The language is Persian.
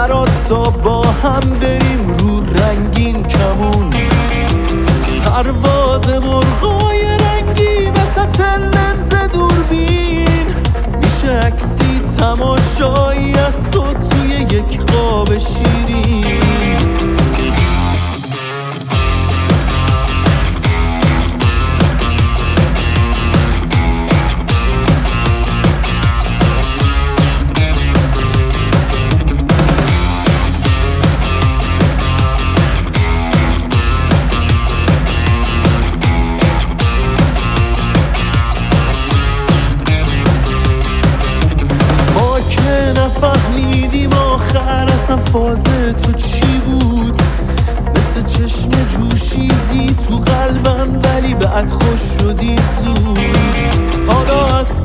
برات تا با هم بریم رو رنگین کمون. پرواز مرغای رنگی وسط لنز دوربین، میشه عکسی تماشایی از تو توی یک قاب شیرین. نفهمیدیم آخر اصلا فاز تو چی بود، مثل چشم جوشیدی تو قلبم ولی بعد خوش شدی زود. حالا از